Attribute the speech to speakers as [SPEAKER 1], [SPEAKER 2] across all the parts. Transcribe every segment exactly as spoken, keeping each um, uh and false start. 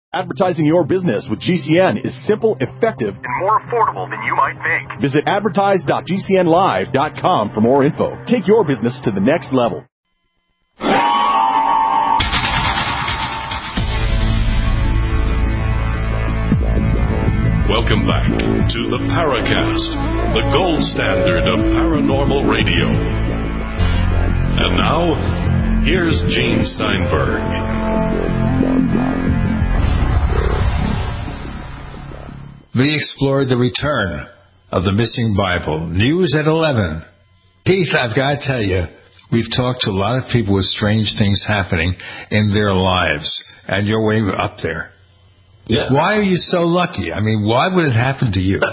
[SPEAKER 1] Advertising your business with G C N is simple, effective,
[SPEAKER 2] and more affordable than you might think.
[SPEAKER 1] Visit advertise dot g c n live dot com for more info. Take your business to the next level.
[SPEAKER 3] Welcome back to the Paracast, the gold standard of paranormal radio. And now, here's Gene Steinberg.
[SPEAKER 4] We explored the return of the missing Bible. News at eleven. Keith, I've got to tell you, we've talked to a lot of people with strange things happening in their lives, and you're way up there.
[SPEAKER 5] Yeah.
[SPEAKER 4] Why are you so lucky? I mean, why would it happen to you?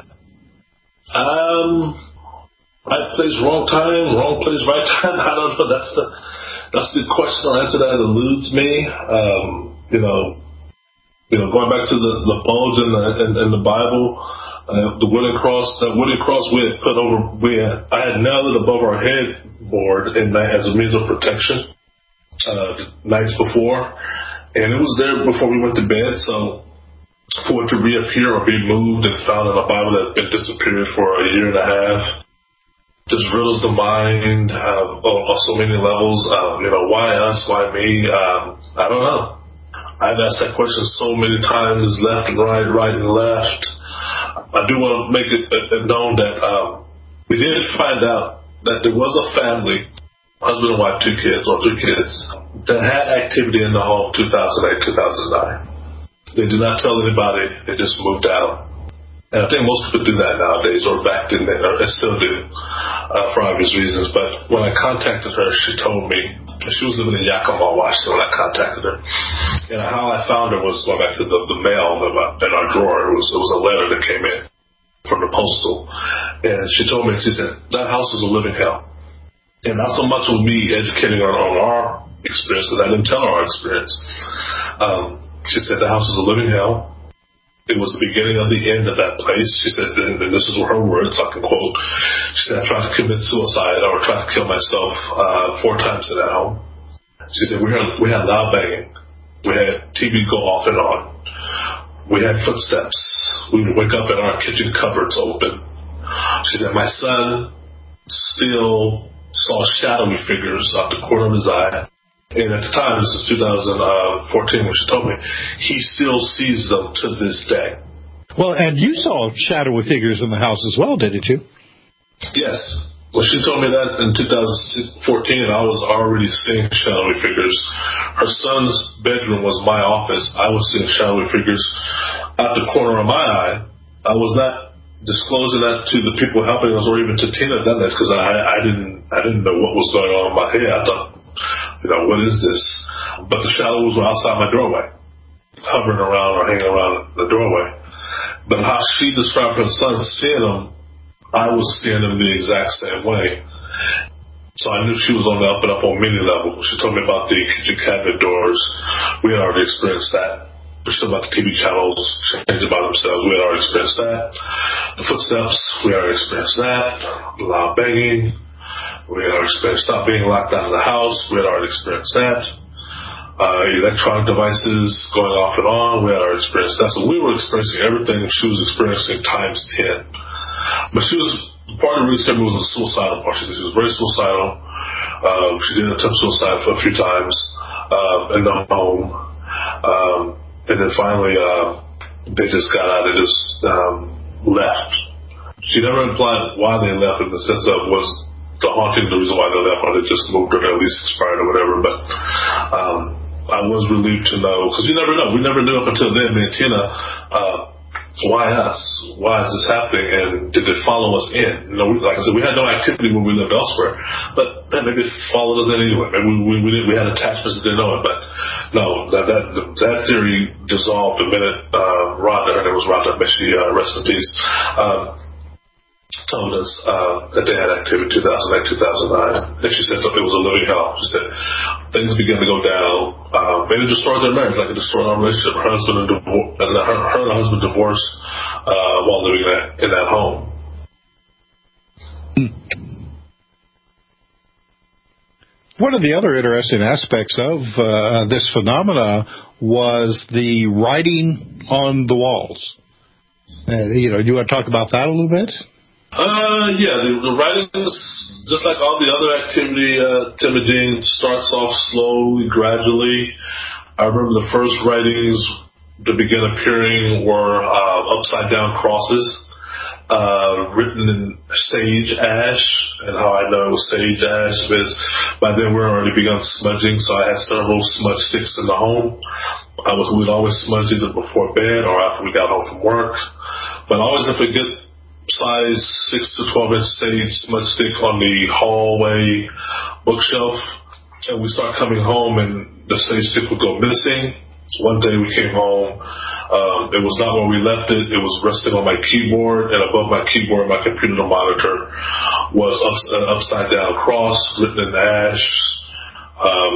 [SPEAKER 5] Um, right place, wrong time, wrong place, right time. I don't know. That's the that's the question or answer that eludes me. Um, you know, you know, going back to the the bulge in the in, in the Bible, uh, the wooden cross, that wooden cross we had put over, we had, I had nailed it above our headboard in that as a means of protection uh, the nights before, and it was there before we went to bed. So for it to reappear or be moved and found in a Bible that had been disappeared for a year and a half just riddles the mind uh, on, on so many levels. Um, you know, why us? Why me? Um, I don't know. I've asked that question so many times, left and right, right and left. I do want to make it known that um, we did find out that there was a family, husband and wife, two kids, or three kids, that had activity in the home two thousand eight, two thousand nine. They did not tell anybody. They just moved out. And I think most people do that nowadays, or back then, or they still do, uh, for obvious reasons. But when I contacted her, she told me, she was living in Yakima, Washington when I contacted her. And how I found her was going back to the, the mail in our, in our drawer. It was, it was a letter that came in from the postal. And she told me, she said, that house is a living hell. And not so much with me educating her on our experience, because I didn't tell her our experience. Um, She said the house is a living hell. It was the beginning of the end of that place. She said, and this is her words, I can quote. She said, I tried to commit suicide or tried to kill myself uh, four times in that home. She said, we had, we had loud banging. We had T V go off and on. We had footsteps. We would wake up and our kitchen cupboards open. She said, my son still saw shadowy figures out the corner of his eye. And at the time, this is two thousand fourteen when she told me, he still sees them to this day.
[SPEAKER 6] Well, and you saw shadowy figures in the house as well, didn't you?
[SPEAKER 5] Yes. When she told me that in two thousand fourteen, I was already seeing shadowy figures. Her son's bedroom was my office. I was seeing shadowy figures out the corner of my eye. I was not disclosing that to the people helping us or even to Tina that night because I, I didn't I didn't know what was going on in my head. I thought, you know, what is this? But the shadows were outside my doorway, hovering around or hanging around the doorway. But how she described her son seeing them, I was seeing them the exact same way. So I knew she was on the up and up on many levels. She told me about the kitchen cabinet doors. We had already experienced that. She told about the T V channels changing by themselves. We had already experienced that. The footsteps, we already experienced that. The loud banging. We had already experienced stop being locked out of the house. We had already experienced that. Uh, electronic devices going off and on. We had already experienced that. So we were experiencing everything she was experiencing times ten. But she was, part of the reason was the suicidal part. She said she was very suicidal. Uh, she did attempt suicide for a few times uh, in the home. Um, and then finally, uh, they just got out. They just um, left. She never implied why they left in the sense of was the haunting the reason why they left, or they just moved or at least expired or whatever. But um, I was relieved to know, because you never know. We never knew up until then, me and Tina, uh, why us? Why is this happening? And did it follow us in? You know, we, like I said, we had no activity when we lived elsewhere, but man, maybe it followed us in anyway. Maybe we we, we, didn't, we had attachments that didn't know it. But no, that that that theory dissolved the minute uh, Rhonda, her name was Rhonda, may she uh, rest in peace, um, told us uh, that they had activity in two thousand eight, two thousand nine, and she said something was a living hell. She said things began to go down. Um, and it destroyed their marriage, like it destroyed our relationship. Her husband and, divor- and her, her and her husband divorced uh, while living in that, in that home.
[SPEAKER 6] One of the other interesting aspects of uh, this phenomena was the writing on the walls. Uh, you know, do you want to talk about that a little bit?
[SPEAKER 5] Uh, yeah, the, the writing is just like all the other activity. Uh, Timothy starts off slowly, gradually. I remember the first writings that began appearing were uh, upside down crosses, uh, written in sage ash. And how I know it was sage ash is by then we were already begun smudging, so I had several smudge sticks in the home. I was, we'd always smudge either before bed or after we got home from work. But always if we get size six to twelve inch sage smudge stick on the hallway bookshelf, and we start coming home and the sage stick would go missing. One day we came home, um, it was not where we left it. It was resting on my keyboard, and above my keyboard, my computer monitor was ups, an upside down cross written in ash. Um,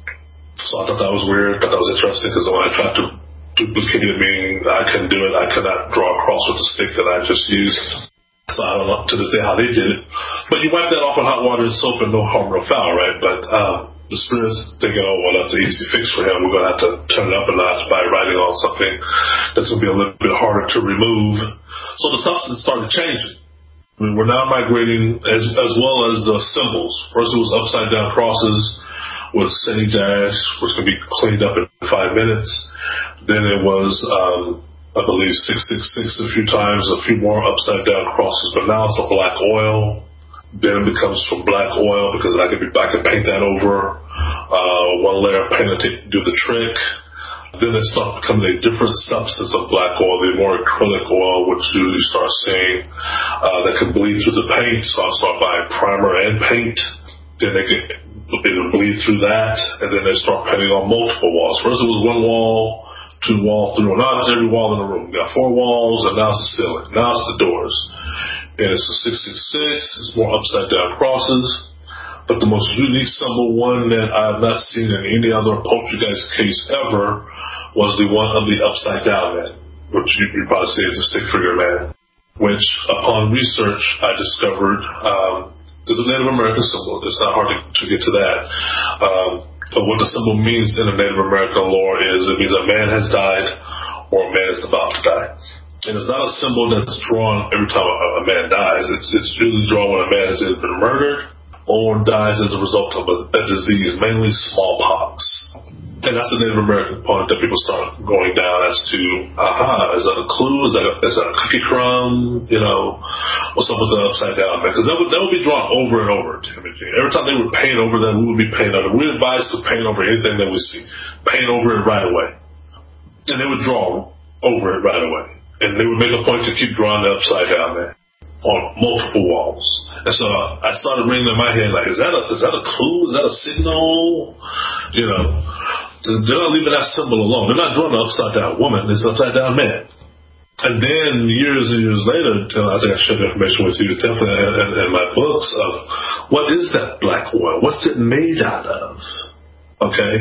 [SPEAKER 5] so I thought that was weird. I thought that was interesting because when I tried to duplicate it, meaning I couldn't do it, I could not draw a cross with the stick that I just used. So I don't know to this day how they did it. But you wipe that off with hot water and soap and no harm, no foul, right? But um, the spirit's thinking, oh, well, that's an easy fix for him. We're going to have to turn it up a notch by writing on something that's going to be a little bit harder to remove. So the substance started changing. I mean, we're now migrating as, as well as the symbols. First it was upside down crosses with sage ash, which can be cleaned up in five minutes. Then it was, um, I believe, six six six a few times, a few more upside down crosses, but now it's a black oil. Then it becomes from black oil because I could be I could paint that over. Uh, one layer of paint to do the trick. Then it starts becoming a different substance of black oil, the more acrylic oil, which you start seeing uh, that can bleed through the paint. So I'll start buying primer and paint. Then they can it'll bleed through that, and then they start painting on multiple walls. First it was one wall, two walls, three walls. Now it's every wall in the room. We got four walls, and now it's the ceiling. Now it's the doors. And it's a six six six. It's more upside down crosses. But the most unique symbol, one that I've not seen in any other poltergeist case ever, was the one of the upside down man, which you, you probably say is the stick figure man, which upon research I discovered um, is a Native American symbol. It's not hard to, to get to that. Um, but what the symbol means in the Native American lore is it means a man has died or a man is about to die. And it's not a symbol that's drawn every time a, a man dies. It's, it's usually drawn when a man has either been murdered or dies as a result of a, a disease, mainly smallpox. And that's the Native American component that people start going down as to, aha, is that a clue? Is that a, is that a cookie crumb? You know, what's up with the upside down man? Because that would, that would be drawn over and over, Timothy. Every time they would paint over that, we would be painting over. We advise to paint over anything that we see. Paint over it right away. And they would draw over it right away. And they would make a point to keep drawing the upside down man on multiple walls. And so I started ringing in my head like, is that a, is that a clue? Is that a signal? You know, they're not leaving that symbol alone. They're not drawing an upside down woman. It's an upside down man. And then years and years later, I think I shared the information with you definitely in, in, in my books of what is that black oil? What's it made out of? Okay.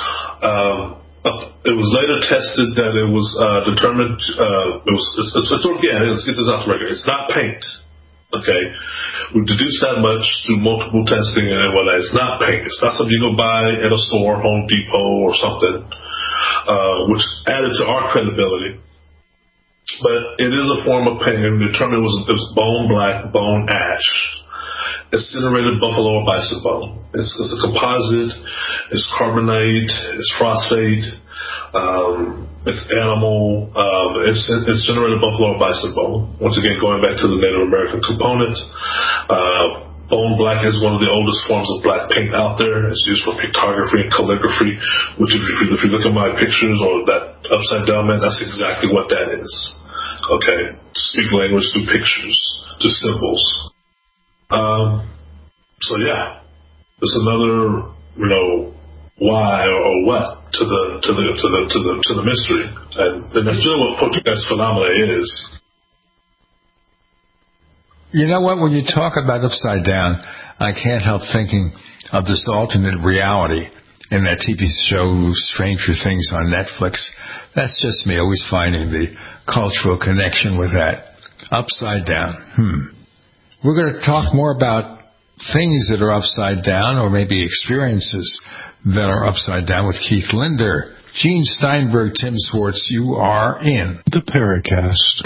[SPEAKER 5] Um, It was later tested that it was uh, determined, uh, it was, it's, it's, it's organic. Let's get this out the record. It's not paint. Okay? We've deduced that much through multiple testing and whatnot. It's not paint. It's not something you go buy at a store, Home Depot or something, uh, which added to our credibility. But it is a form of paint. And determined it was, it was bone black, bone ash. Incinerated buffalo or bison bone. It's, it's a composite. It's carbonate. It's phosphate. Um, it's animal. Um, it's incinerated buffalo or bison bone. Once again, going back to the Native American component. Uh, bone black is one of the oldest forms of black paint out there. It's used for pictography and calligraphy. Which, if you, if you look at my pictures or that upside down man, that's exactly what that is. Okay, speak language through pictures, through symbols. Um, so yeah, it's another, you know, why or what to the to the to the to the to the mystery, and, and that's really what poltergeist phenomena is.
[SPEAKER 4] You know what? When you talk about upside down, I can't help thinking of this alternate reality in that T V show Stranger Things on Netflix. That's just me, always finding the cultural connection with that. Upside down. Hmm. We're going to talk more about things that are upside down or maybe experiences that are upside down with Keith Linder Gene Steinberg, Tim Swartz, you are in
[SPEAKER 6] the Paracast.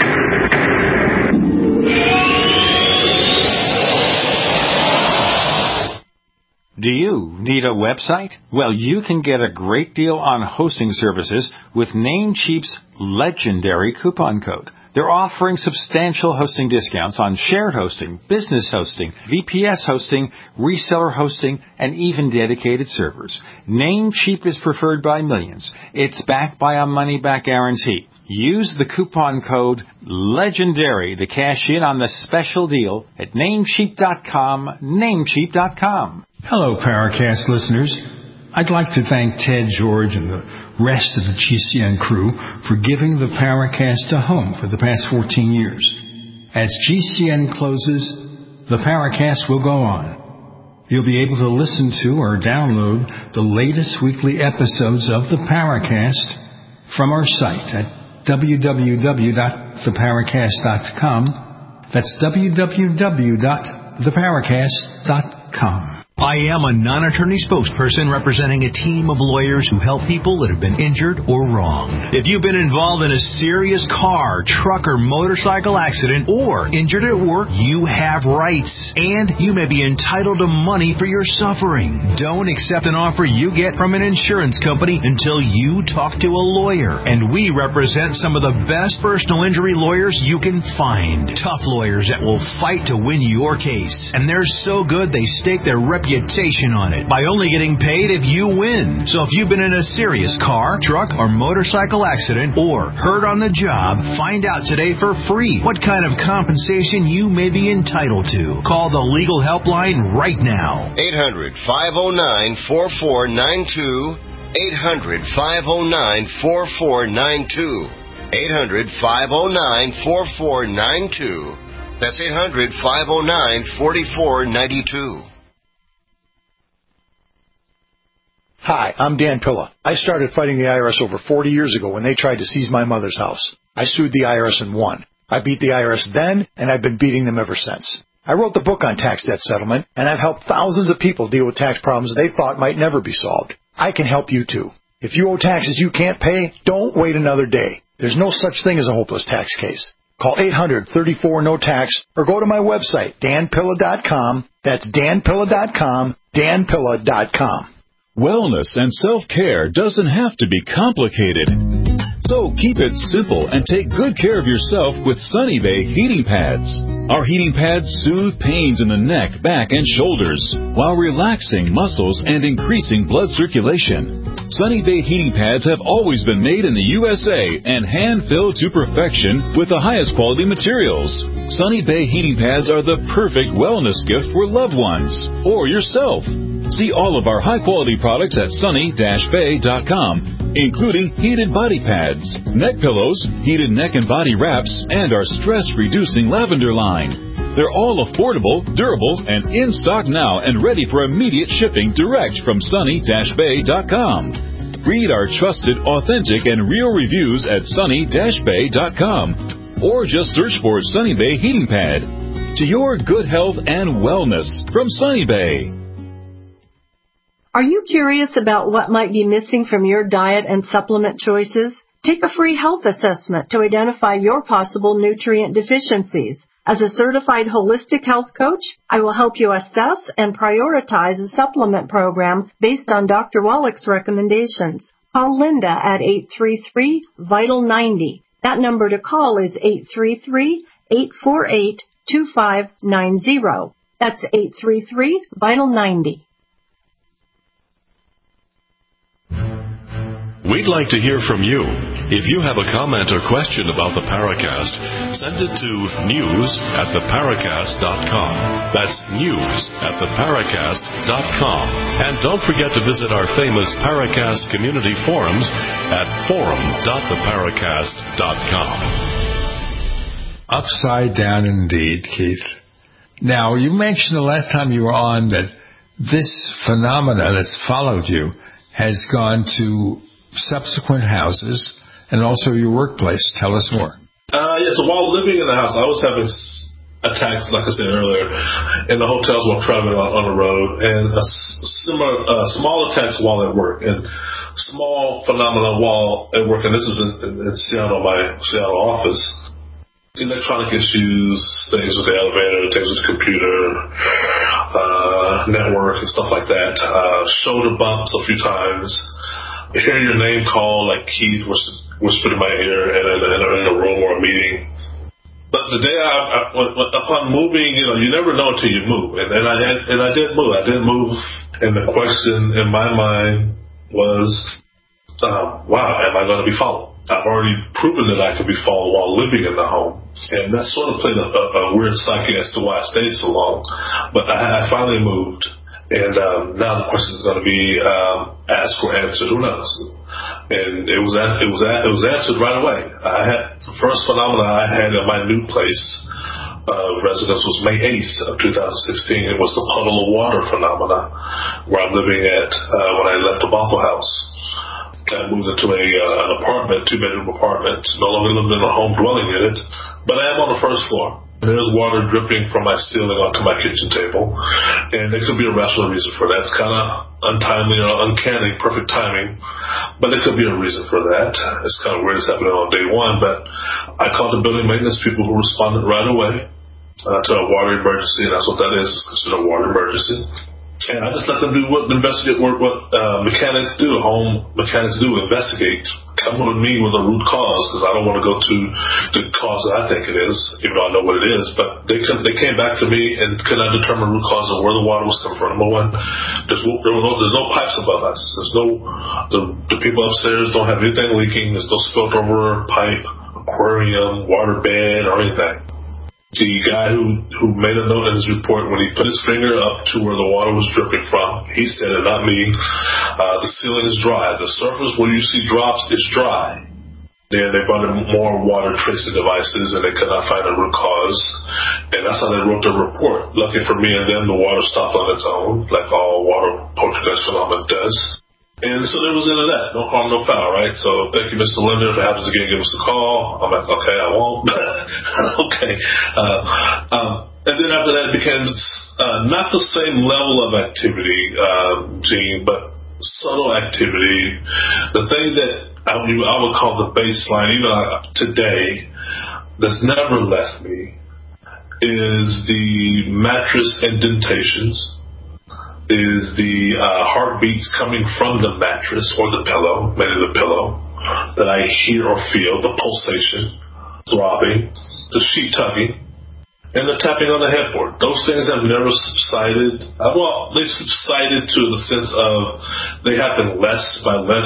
[SPEAKER 7] Do you need a website? Well, you can get a great deal on hosting services with Namecheap's legendary coupon code. They're offering substantial hosting discounts on shared hosting, business hosting, V P S hosting, reseller hosting, and even dedicated servers. Namecheap is preferred by millions. It's backed by a money-back guarantee. Use the coupon code LEGENDARY to cash in on the special deal at namecheap dot com, namecheap dot com.
[SPEAKER 4] Hello, Paracast listeners. I'd like to thank Ted George and the rest of the G C N crew for giving the Paracast a home for the past fourteen years. As G C N closes, the Paracast will go on. You'll be able to listen to or download the latest weekly episodes of the Paracast from our site at w w w dot the paracast dot com. That's w w w dot the paracast dot com.
[SPEAKER 8] I am a non-attorney spokesperson representing a team of lawyers who help people that have been injured or wronged. If you've been involved in a serious car, truck, or motorcycle accident or injured at work, you have rights, and you may be entitled to money for your suffering. Don't accept an offer you get from an insurance company until you talk to a lawyer. And we represent some of the best personal injury lawyers you can find. Tough lawyers that will fight to win your case. And they're so good they stake their reputation on it by only getting paid if you win. So if you've been in a serious car, truck, or motorcycle accident or hurt on the job, find out today for free what kind of compensation you may be entitled to. Call the legal helpline right now.
[SPEAKER 9] eight hundred, five oh nine, four four nine two. eight hundred, five oh nine, four four nine two. eight hundred, five oh nine, four four nine two. That's eight hundred, five oh nine, four four nine two.
[SPEAKER 10] Hi, I'm Dan Pilla. I started fighting the I R S over forty years ago when they tried to seize my mother's house. I sued the I R S and won. I beat the I R S then, and I've been beating them ever since. I wrote the book on tax debt settlement, and I've helped thousands of people deal with tax problems they thought might never be solved. I can help you too. If you owe taxes you can't pay, don't wait another day. There's no such thing as a hopeless tax case. Call eight hundred, thirty-four, no tax or go to my website, dan pilla dot com. That's dan pilla dot com, dan pilla dot com.
[SPEAKER 1] Wellness and self-care doesn't have to be complicated. So keep it simple and take good care of yourself with Sunny Bay heating pads. Our heating pads soothe pains in the neck, back, and shoulders while relaxing muscles and increasing blood circulation. Sunny Bay heating pads have always been made in the U S A and hand-filled to perfection with the highest quality materials. Sunny Bay heating pads are the perfect wellness gift for loved ones or yourself. See all of our high-quality products at sunny dash bay dot com, including heated body pads, neck pillows, heated neck and body wraps, and our stress-reducing lavender line. They're all affordable, durable, and in stock now and ready for immediate shipping direct from sunny dash bay dot com. Read our trusted, authentic, and real reviews at sunny dash bay dot com or just search for Sunny Bay Heating Pad. To your good health and wellness from Sunny Bay.
[SPEAKER 11] Are you curious about what might be missing from your diet and supplement choices? Take a free health assessment to identify your possible nutrient deficiencies. As a certified holistic health coach, I will help you assess and prioritize a supplement program based on Doctor Wallach's recommendations. Call Linda at eight three three, vital ninety. That number to call is eight three three, eight four eight, two five nine zero. That's eight three three, vital ninety.
[SPEAKER 3] We'd like to hear from you. If you have a comment or question about the Paracast, send it to news at the paracast dot com. That's news at the paracast dot com. And don't forget to visit our famous Paracast community forums at forum dot the paracast dot com.
[SPEAKER 4] Upside down indeed, Keith. Now, you mentioned the last time you were on that this phenomena that's followed you has gone to subsequent houses and also your workplace. Tell us more.
[SPEAKER 5] Uh, yeah, so while living in the house, I was having attacks, like I said earlier, in the hotels while traveling on, on the road, and a similar, uh, small attacks while at work. And small phenomenon while at work, and this is in, in, in Seattle, my Seattle office. Electronic issues, things with the elevator, things with the computer, uh, network, and stuff like that. Uh, shoulder bumps a few times. Hearing your name called, like Keith whispered in my ear in a, in a room or a meeting. But the day I, I upon moving, you know, you never know until you move, and, and I had, and I did move. I did move, and the question in my mind was, um, "Wow, am I going to be followed?" I've already proven that I could be followed while living in the home, and that sort of played a, a, a weird psyche as to why I stayed so long. But I, I finally moved, and um, now the question is going to be um, asked or answered. Who knows? And it was it was it was answered right away. I had the first phenomenon I had in my new place of residence was May eighth of two thousand sixteen. It was the puddle of water phenomena where I'm living at uh, when I left the Bothell house. I moved into a uh, an apartment, two-bedroom apartment. No longer living in a home dwelling unit, but I am on the first floor. There's water dripping from my ceiling onto my kitchen table, and there could be a rational reason for that. It's kind of untimely or uncanny, perfect timing, but there could be a reason for that. It's kind of weird it's happening on day one, but I called the building maintenance people who responded right away uh, to a water emergency, and that's what that is. It's considered a water emergency. And I just let them do what investigate work, what uh, mechanics do, home mechanics do, investigate. Come with me with a root cause, because I don't want to go to the cause that I think it is, even though I know what it is. But they come, they came back to me and could not determine root cause of where the water was coming from. Number one, there's no, there's no pipes above us. There's no the, the people upstairs don't have anything leaking. There's no spilled over pipe, aquarium, water bed, or anything. The guy who, who made a note in his report, when he put his finger up to where the water was dripping from, he said it, not me, uh, the ceiling is dry. The surface where you see drops is dry. Then they brought in more water tracing devices, and they could not find a root cause. And that's how they wrote the report. Lucky for me and them, the water stopped on its own, like all water poltergeist phenomena does. And so there was into that. No harm, no foul, right? So thank you, Mister Linder. If it happens again, give us a call. I'm like, okay, I won't. okay. Uh, um, and then after that, it became uh, not the same level of activity, um, Gene, but subtle activity. The thing that I, I would call the baseline, even today, that's never left me, is the mattress indentations. Is the uh, heartbeats coming from the mattress or the pillow, mainly the pillow, that I hear or feel, the pulsation, throbbing, the sheet tugging, and the tapping on the headboard. Those things have never subsided. Uh, well, they've subsided to the sense of they happen less by less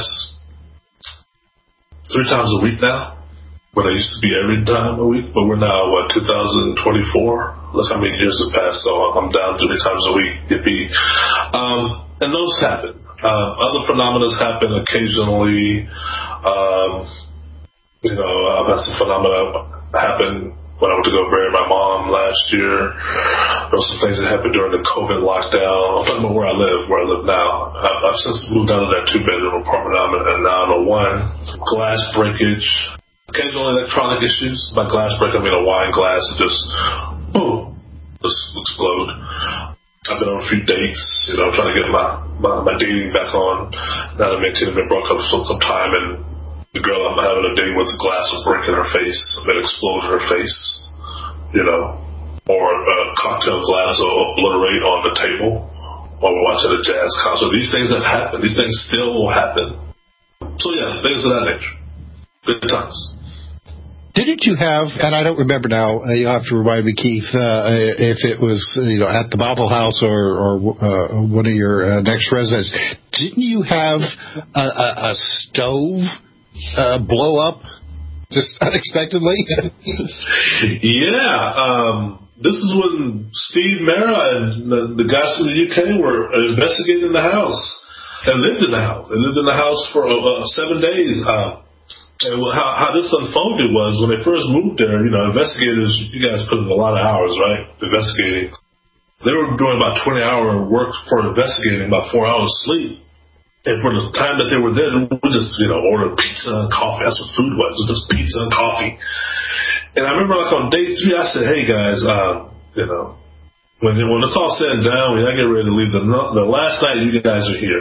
[SPEAKER 5] three times a week now, when they used to be every time a week, but we're now, what, two thousand twenty-four? That's how many years have passed, so I'm down three times a week. Yippee. Um, and those happen. Uh, other phenomena happen occasionally. Um, you know, I've had some phenomena happen when I went to go bury my mom last year. There were some things that happened during the COVID lockdown. I'm talking about where I live, where I live now. I've, I've since moved out of that two-bedroom apartment I'm in, and now I'm in a one. Glass breakage. Occasionally electronic issues. By glass break, I mean a wine glass just boom, just explode. I've been on a few dates, you know, trying to get my, my, my dating back on. Now that I've been broke up for some time, and the girl I'm having a date with, a glass will break in her face, then explode in her face, you know, or a cocktail glass will obliterate on the table while we're watching a jazz concert. These things have happened. These things still will happen. So yeah, things of that nature. Good times.
[SPEAKER 6] Didn't you have, and I don't remember now, uh, you'll have to remind me, Keith, uh, if it was, you know, at the Bothell house or, or uh, one of your uh, next residents, didn't you have a, a, a stove uh, blow up just unexpectedly?
[SPEAKER 5] yeah. Um, this is when Steve Mera and the, the guys from the U K were investigating the house and lived in the house. They lived in the house for uh, seven days. Uh, And how, how this unfolded was when they first moved there, you know, investigators, you guys put in a lot of hours, right, investigating. They were doing about twenty hour work for investigating, about four hours sleep. And for the time that they were there, we just, you know, ordered pizza and coffee. That's what food was. It was just pizza and coffee. And I remember like on day three, I said, hey guys, uh, you know, when when it's all said and done, when I get ready to leave, the, the last night you guys are here,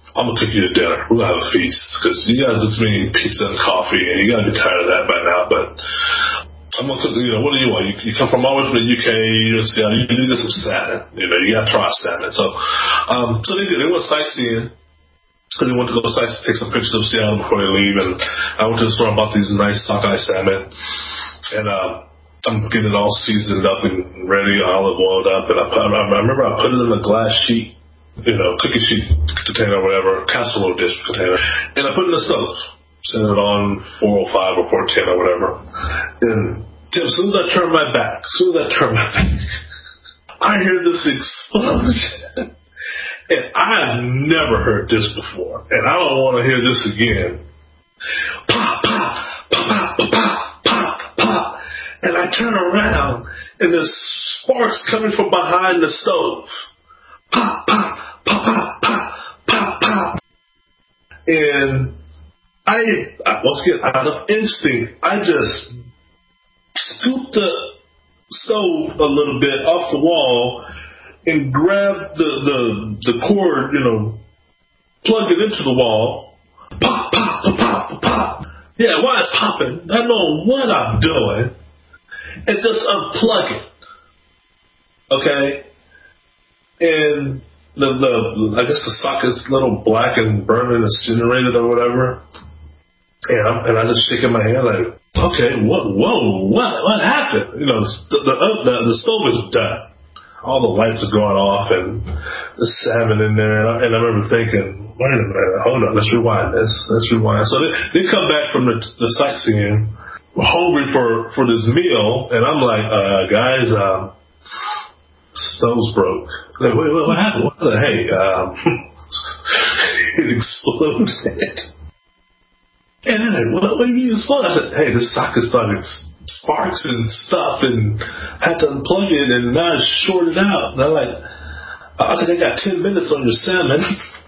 [SPEAKER 5] I'm going to cook you a dinner. We're going to have a feast. Because you guys just been eating pizza and coffee, and you got to be tired of that by now. But I'm going to cook, you know, what do you want? You, you come from all the way from the U K, you're in Seattle, you need some salmon. You know, you got to try salmon. So, um, so they did. They went sightseeing. Because they went to go sightsee, take some pictures of Seattle before they leave. And I went to the store and bought these nice sockeye salmon. And, um, I'm getting it all seasoned up and ready, olive oiled up. And I, put, I remember I put it in a glass sheet, you know, cookie sheet container or whatever, casserole dish container, and I put it in the stove. Set it on four oh five or four ten or whatever. And Tim, as soon as I turn my back, as soon as I turn my back, I hear this explosion. And I've never heard this before. And I don't want to hear this again. Pop, pop, pop, pop, pop, pop, pop. And I turn around, and there's sparks coming from behind the stove. Pop, pop, pop, pop, pop, pop, pop. And I, once again, out of instinct, I just scooped the stove a little bit off the wall and grabbed the, the, the cord, you know, plugged it into the wall. Pop, pop, pop, pop, pop. Yeah, while it's popping, I know what I'm doing. And just unplug it. Okay? And the, the I guess the socket's a little black and burning, incinerated or whatever. And I'm, and I just shaking my head like, okay, what, whoa, what, what happened? You know, the, the, the, the stove is done. All the lights are going off and the salmon in there. And I, and I remember thinking, wait a minute, hold on, let's rewind this. Let's rewind. So they, they come back from the, the sightseeing, hungry for, for this meal. And I'm like, uh, guys, um, stove's broke. Like, wait, wait, what happened? What the hey, um, it exploded. And they're like, what, what do you mean exploded? I said, hey, this socket started sparks and stuff and had to unplug it and now it's shorted out. And I'm like, I think I got ten minutes on your salmon.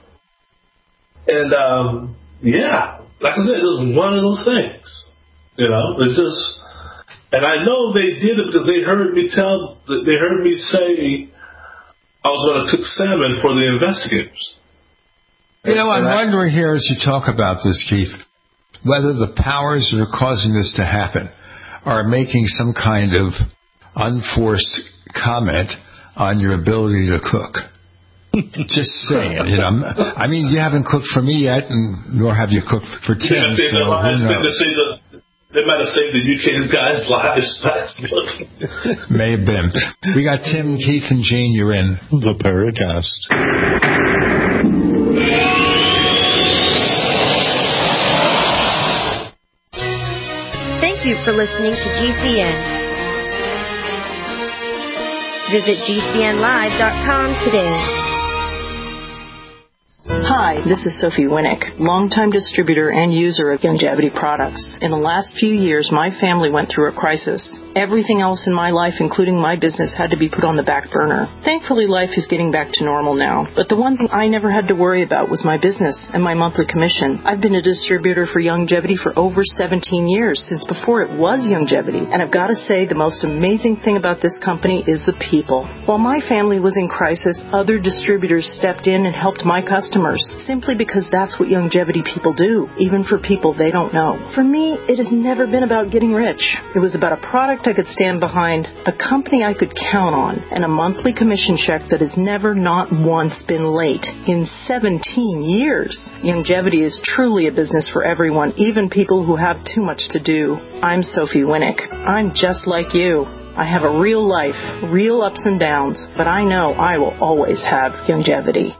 [SPEAKER 5] And, um, yeah, like I said, it was one of those things. You know, it's just, and I know they did it because they heard me tell, they heard me say I was going to cook salmon for the investigators.
[SPEAKER 4] You know, I'm wondering here as you talk about this, Keith, whether the powers that are causing this to happen are making some kind of unforced comment on your ability to cook. Just saying, you know. I mean, you haven't cooked for me yet, and nor have you cooked for Tim.
[SPEAKER 5] Yeah, they,
[SPEAKER 4] so who knows?
[SPEAKER 5] They might have saved the U K's guys' lives.
[SPEAKER 4] May have been. We got Tim, Keith, and Gene. You're in
[SPEAKER 6] the Paracast.
[SPEAKER 12] Thank you for listening to G C N. Visit G C N live dot com today.
[SPEAKER 11] Hi, this is Sophie Winnick, longtime distributor and user of Youngevity products. In the last few years, my family went through a crisis. Everything else in my life, including my business, had to be put on the back burner. Thankfully, life is getting back to normal now. But the one thing I never had to worry about was my business and my monthly commission. I've been a distributor for Youngevity for over seventeen years, since before it was Youngevity. And I've got to say, the most amazing thing about this company is the people. While my family was in crisis, other distributors stepped in and helped my customers, simply because that's what Youngevity people do, even for people they don't know. For me, it has never been about getting rich. It was about a product I could stand behind, a company I could count on, and a monthly commission check that has never not once been late in seventeen years. Youngevity is truly a business for everyone, even people who have too much to do. I'm Sophie Winnick. I'm just like you. I have a real life, real ups and downs, but I know I will always have Youngevity.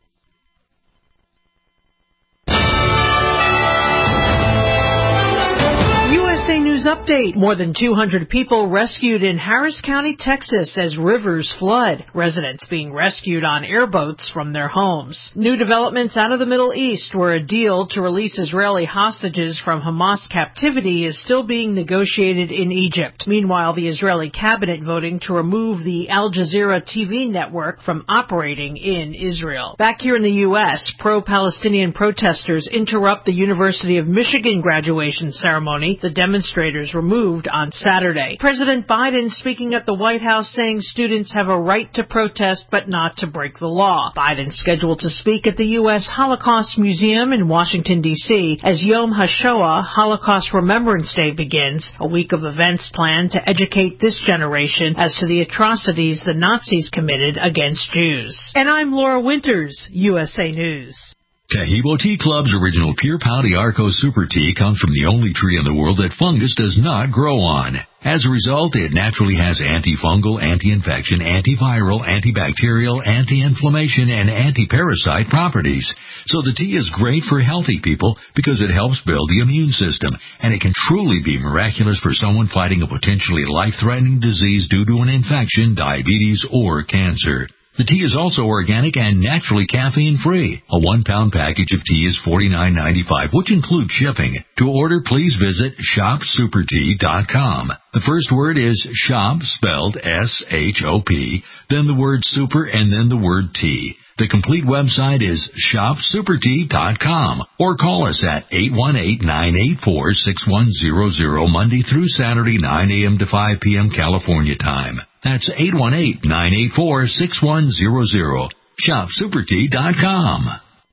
[SPEAKER 13] News update. More than two hundred people rescued in Harris County, Texas as rivers flood. Residents being rescued on airboats from their homes. New developments out of the Middle East, where a deal to release Israeli hostages from Hamas captivity is still being negotiated in Egypt. Meanwhile, the Israeli cabinet voting to remove the Al Jazeera T V network from operating in Israel. Back here in the U S, pro-Palestinian protesters interrupt the University of Michigan graduation ceremony. The demonstrators demonstrators removed on Saturday. President Biden speaking at the White House saying students have a right to protest but not to break the law. Biden scheduled to speak at the U S Holocaust Museum in Washington, D C as Yom HaShoah, Holocaust Remembrance Day, begins, a week of events planned to educate this generation as to the atrocities the Nazis committed against Jews. And I'm Laura Winters, U S A News.
[SPEAKER 14] Taheebo Tea Club's original Pure Pau D'Arco Super Tea comes from the only tree in the world that fungus does not grow on. As a result, it naturally has antifungal, anti-infection, antiviral, antibacterial, anti-inflammation, and anti-parasite properties. So the tea is great for healthy people because it helps build the immune system, and it can truly be miraculous for someone fighting a potentially life-threatening disease due to an infection, diabetes, or cancer. The tea is also organic and naturally caffeine-free. A one-pound package of tea is forty-nine ninety-five, which includes shipping. To order, please visit shop super tea dot com. The first word is shop, spelled S H O P, then the word super, and then the word tea. The complete website is shop super tea dot com, or call us at eight one eight, nine eight four, six one zero zero Monday through Saturday, nine a.m. to five p.m. California time. That's eight one eight, nine eight four, six one zero zero. shop super tea dot com.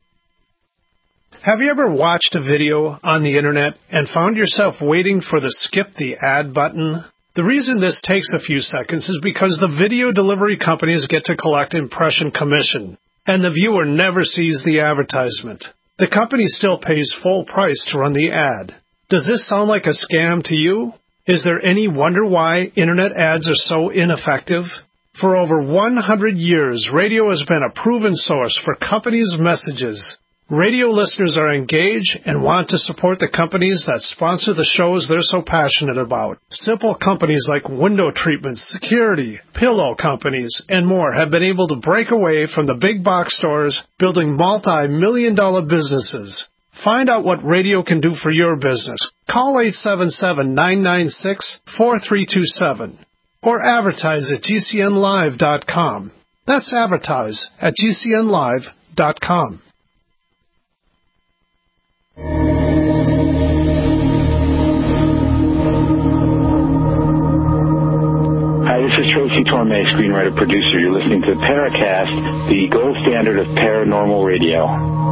[SPEAKER 15] Have you ever watched a video on the internet and found yourself waiting for the skip the ad button? The reason this takes a few seconds is because the video delivery companies get to collect impression commission, and the viewer never sees the advertisement. The company still pays full price to run the ad. Does this sound like a scam to you? Is there any wonder why internet ads are so ineffective? For over one hundred years, radio has been a proven source for companies' messages. Radio listeners are engaged and want to support the companies that sponsor the shows they're so passionate about. Simple companies like window treatments, security, pillow companies, and more have been able to break away from the big box stores, building multi-million dollar businesses. Find out what radio can do for your business. Call eight seven seven, nine nine six, four three two seven or advertise at G C N live dot com. That's advertise at G C N live dot com.
[SPEAKER 16] Hi, this is Tracy Torme, screenwriter, producer. You're listening to Paracast, the gold standard of paranormal radio.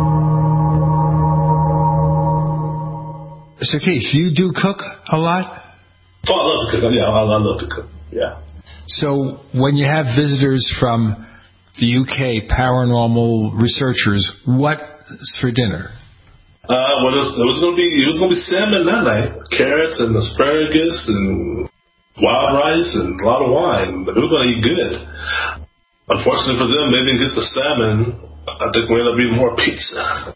[SPEAKER 4] So, Keith, you do cook a lot?
[SPEAKER 5] Oh, I love to cook. Yeah, I love to cook. Yeah.
[SPEAKER 4] So, when you have visitors from the U K, paranormal researchers, what's for dinner?
[SPEAKER 5] Uh, well, it was, it was gonna be it was gonna be salmon that night, carrots and asparagus and wild rice and a lot of wine. But we were gonna eat good. Unfortunately for them, they didn't get the salmon. I think we ended up eating more pizza.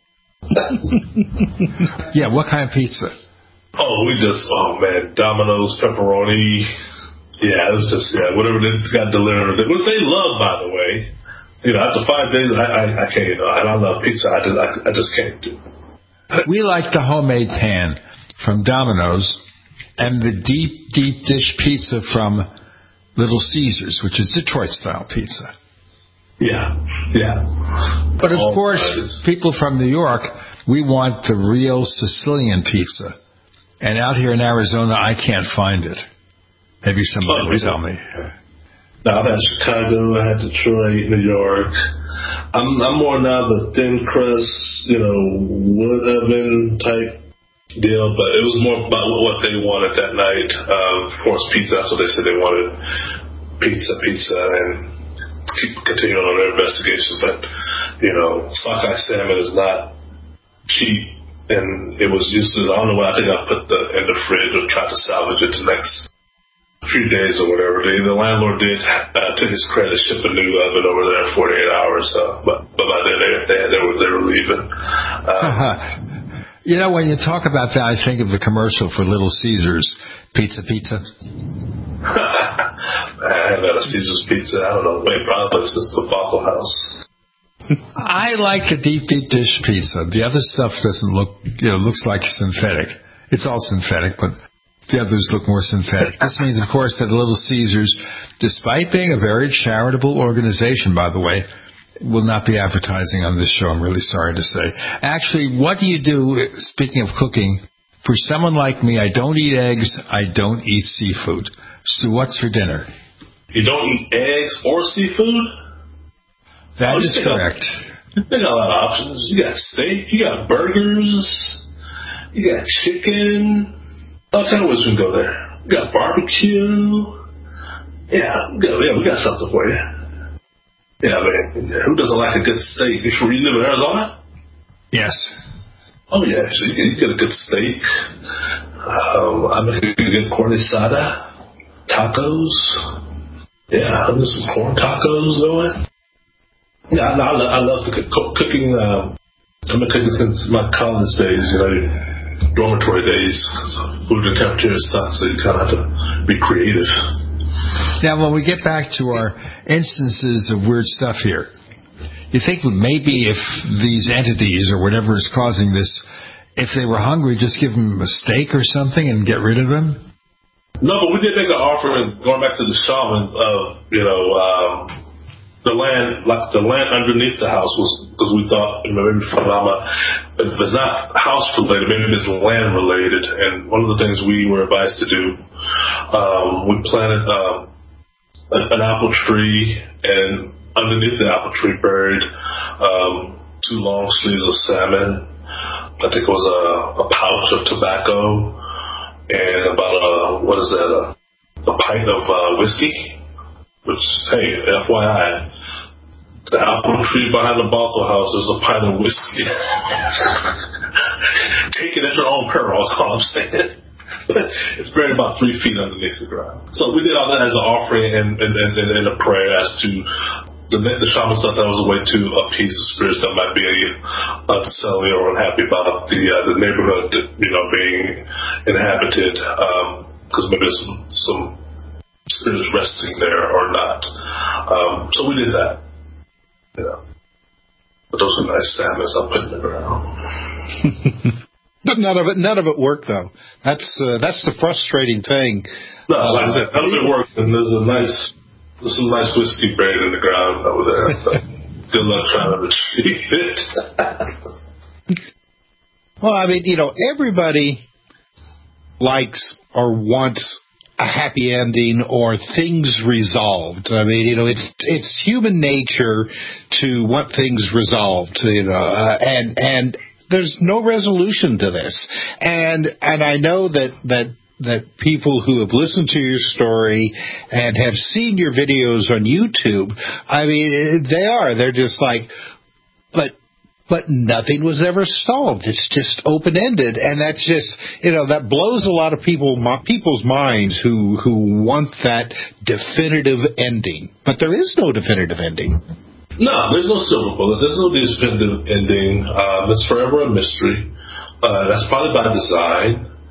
[SPEAKER 4] Yeah, what kind of pizza?
[SPEAKER 5] Oh, we just, oh man, Domino's, pepperoni. Yeah, it was just, yeah, whatever they got delivered. Which they love, by the way. You know, after five days, I, I, I can't, you know, and I love pizza. I just, I, I just can't do it.
[SPEAKER 4] We like the homemade pan from Domino's and the deep, deep dish pizza from Little Caesars, which is Detroit-style pizza.
[SPEAKER 5] Yeah, yeah.
[SPEAKER 4] But of All course, prices. People from New York, we want the real Sicilian pizza. And out here in Arizona, I can't find it. Maybe somebody
[SPEAKER 5] oh,
[SPEAKER 4] will tell me.
[SPEAKER 5] Now, I've had Chicago, I had Detroit, New York. I'm, I'm more now the thin crust, you know, wood oven type deal, but it was more about what they wanted that night. Um, of course, pizza, so they said they wanted pizza, pizza, and keep continuing on their investigation, but you know, sockeye salmon is not cheap, and it was used to, I don't know what, I think I put the in the fridge or tried to salvage it the next few days or whatever. The, the landlord did, uh, to his credit, ship a new oven over there in forty-eight hours, so, but, but by then they, they, they, were, they were leaving. Um,
[SPEAKER 4] you know, when you talk about that, I think of the commercial for Little Caesars, pizza, pizza.
[SPEAKER 5] I haven't had a Caesar's pizza, I don't know, maybe probably since the Waffle House.
[SPEAKER 4] I like the deep, deep dish pizza. The other stuff doesn't look, you know, looks like synthetic. It's all synthetic, but the others look more synthetic. This means, of course, that Little Caesars, despite being a very charitable organization, by the way, will not be advertising on this show, I'm really sorry to say. Actually, what do you do, speaking of cooking, For someone like me, I don't eat eggs, I don't eat seafood. So what's for dinner?
[SPEAKER 5] You don't eat eggs or seafood?
[SPEAKER 4] That
[SPEAKER 5] oh,
[SPEAKER 4] is correct.
[SPEAKER 5] Got, they got a lot of options. You got steak, you got burgers, you got chicken. All kind of ways we can go there. You got barbecue. Yeah, we got, yeah, we got something for you. Yeah, man. Who doesn't like a good steak? You sure you live in Arizona?
[SPEAKER 4] Yes.
[SPEAKER 5] Oh, yeah. So you, you get a good steak. Um, I make a good corn asada. Tacos. Yeah, there's some corn tacos going. Yeah, I, I, love, I love to cook, cooking. Um, I've been cooking since my college days, you know, dormitory days. Food and cafeteria sucks, so you kind of have to be creative.
[SPEAKER 4] Now, when we get back to our instances of weird stuff here, you think maybe if these entities or whatever is causing this, if they were hungry, just give them a steak or something and get rid of them?
[SPEAKER 5] No, but we did make an offer, and going back to the shamans of, you know, um, the land, like the land underneath the house was, because we thought, you know, maybe phenomena, if it's not house related, maybe it's land related. And one of the things we were advised to do, um, we planted um, an apple tree, and underneath the apple tree buried um, two long sleeves of salmon. I think it was a, a pouch of tobacco. And about a, what is that, a, a pint of uh, whiskey, which, hey, F Y I, the apple tree behind the Bothell house is a pint of whiskey. Take it at your own peril, is all I'm saying. But it's buried about three feet underneath the ground. So we did all that as an offering and, and, and, and a prayer as to the, the shaman stuff. That was a way to appease the spirits that might be unsettling or unhappy about the uh, the neighborhood, you know, being inhabited, because um, maybe there's some, some spirits resting there or not. Um, so we did that. You know, but those are nice salmons I put in the ground.
[SPEAKER 6] But none of it, none of it worked though. That's uh, that's the frustrating thing.
[SPEAKER 5] No, uh, like I said, none of it worked, and there's a nice. There's some nice whiskey buried in the ground over there. So good luck trying to retrieve it.
[SPEAKER 6] Well, I mean, you know, everybody likes or wants a happy ending or things resolved. I mean, you know, it's it's human nature to want things resolved. You know, uh, and and there's no resolution to this. And and I know that that. that people who have listened to your story and have seen your videos on YouTube, I mean, they are. They're just like, but but nothing was ever solved. It's just open-ended, and that's just, you know, that blows a lot of people people's minds who, who want that definitive ending. But there is no definitive ending.
[SPEAKER 5] No, there's no silver bullet. There's no definitive ending. Um, it's forever a mystery. Uh, that's probably by design.